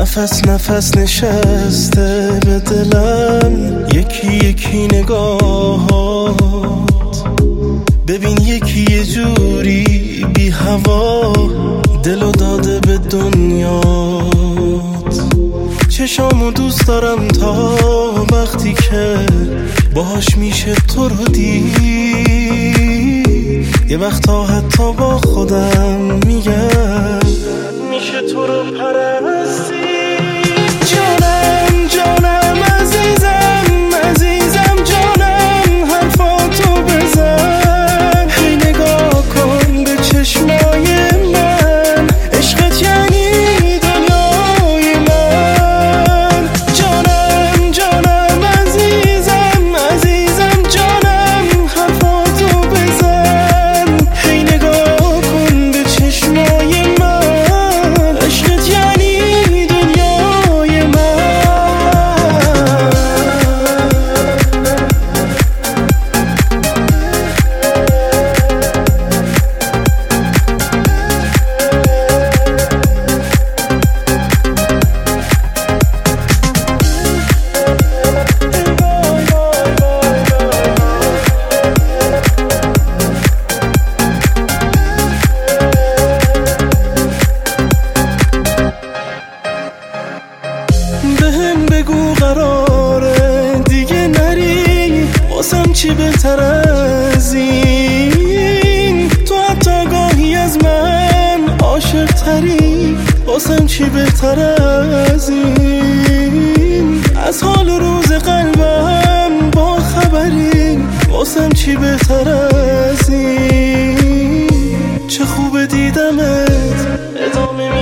نفس نفس نشسته به دلم، یکی یکی نگاهات. ببین یکی یه جوری بی هوا دلو داده به دنیات. چشامو دوست دارم تا وقتی که باهاش میشه تو رو دید. یه وقتا حتی با خودم میگم میشه تو رو پرستی. جانم جانم عزیزم عزیزم جانم، حرفاتو بزن. هی نگاه کن به چشمای من، عشقت یعنی دنیای من. جانم جانم عزیزم عزیزم جانم، حرفاتو بزن. هی نگاه کن به چشمای من، عشقت یعنی دنیای من. بهم بگو قراره دیگه نری، واسم چی بهتر از این؟ تو حتی گاهی از من عاشق تری، واسم چی بهتر از این؟ از حال روز قلبم با خبری، واسم چی بهتر از این؟ چه خوب دیدمت ادامه